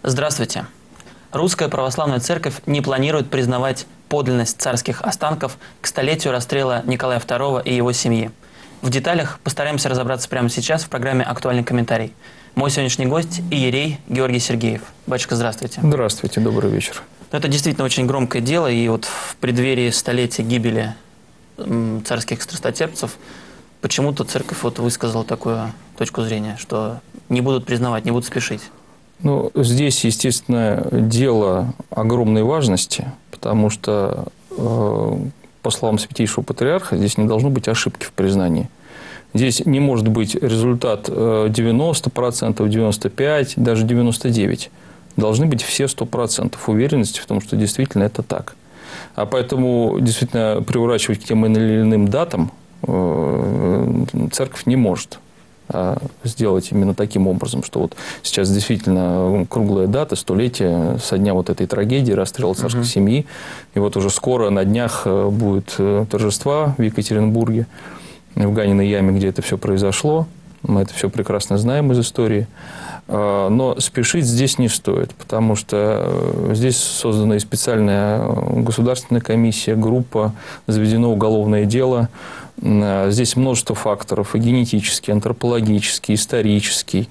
Здравствуйте. Русская православная церковь не планирует признавать подлинность царских останков к столетию расстрела Николая II и его семьи. В деталях постараемся разобраться прямо сейчас в программе «Актуальный комментарий». Мой сегодняшний гость – иерей Георгий Сергеев. Батюшка, здравствуйте. Здравствуйте, добрый вечер. Это действительно очень громкое дело, и вот в преддверии столетия гибели царских страстотерпцев почему-то церковь высказала такую точку зрения, что не будут признавать, не будут спешить. Ну, здесь, естественно, дело огромной важности, потому что, по словам Святейшего Патриарха, здесь не должно быть ошибки в признании. Здесь не может быть результат 90%, 95%, даже 99%. Должны быть все 100% уверенности в том, что действительно это так. А поэтому действительно приурачивать к тем или иным датам церковь не может сделать именно таким образом, что вот сейчас действительно круглая дата, столетие со дня вот этой трагедии, расстрела царской семьи. И вот уже скоро на днях будет торжества в Екатеринбурге, в Ганиной яме, где это все произошло. Мы это все прекрасно знаем из истории. Но спешить здесь не стоит, потому что здесь создана и специальная государственная комиссия, группа, заведено уголовное дело. Здесь множество факторов, и генетический, антропологический, исторический.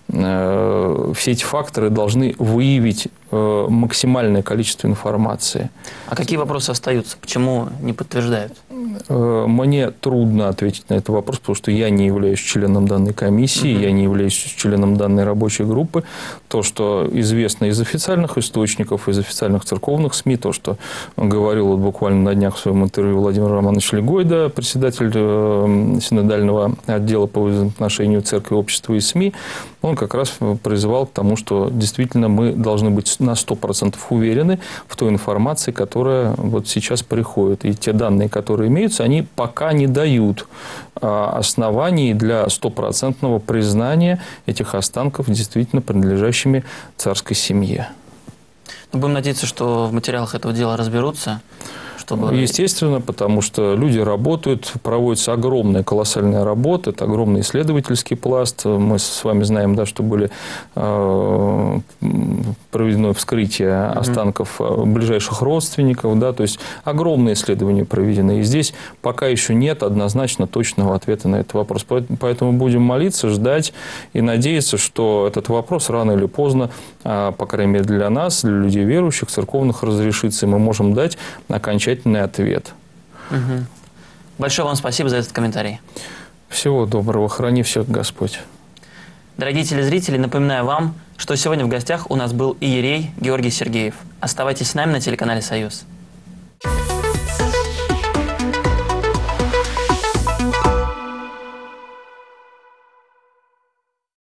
Все эти факторы должны выявить максимальное количество информации. А какие вопросы остаются? Почему не подтверждают? Мне трудно ответить на этот вопрос, потому что я не являюсь членом данной комиссии, я не являюсь членом данной рабочей группы. То, что известно из официальных источников, из официальных церковных СМИ, то, что говорил вот буквально на днях в своем интервью Владимир Романович Легойда, председатель синодального отдела по взаимоотношению церкви, общества и СМИ, он как раз призывал к тому, что действительно мы должны быть на 100% уверены в той информации, которая вот сейчас приходит. И те данные, которые имеются, они пока не дают оснований для 100% признания этих останков действительно принадлежащими царской семье. Будем надеяться, что в материалах этого дела разберутся. Естественно, потому что люди работают, проводится огромная, колоссальная работа, это огромный исследовательский пласт. Мы с вами знаем, да, что были проведено вскрытие останков ближайших родственников, да, то есть огромные исследования проведены. И здесь пока еще нет однозначно точного ответа на этот вопрос. Поэтому будем молиться, ждать и надеяться, что этот вопрос рано или поздно, по крайней мере для нас, для людей верующих, церковных, разрешится, и мы можем дать окончательный ответ. Большое вам спасибо за этот комментарий. Всего доброго. Храни всех Господь. Дорогие телезрители, напоминаю вам, что сегодня в гостях у нас был иерей Георгий Сергеев. Оставайтесь с нами на телеканале «Союз».